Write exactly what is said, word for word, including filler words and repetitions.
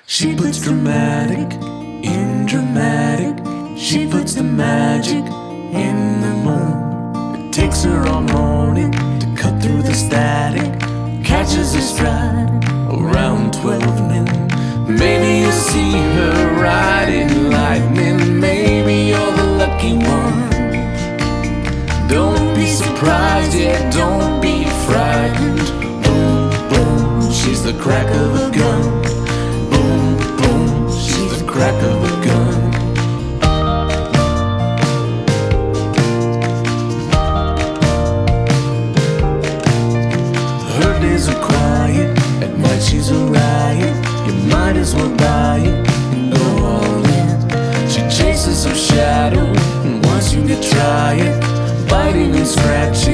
She puts dramatic in dramatic. She puts the magic in the moon. It takes her all morning to cut through the static. Catches her stride around twelve noon. Maybe you'll see her riding lightning. Maybe you're the lucky one. Don't be surprised, yeah, don't be frightened. Boom, boom, she's the crack of a gun. Boom, boom, she's the crack of a gun. Her days are quiet, at night she's a riot. You might as well buy it and go all in. She chases her shadow, and once you get try it, biting and scratching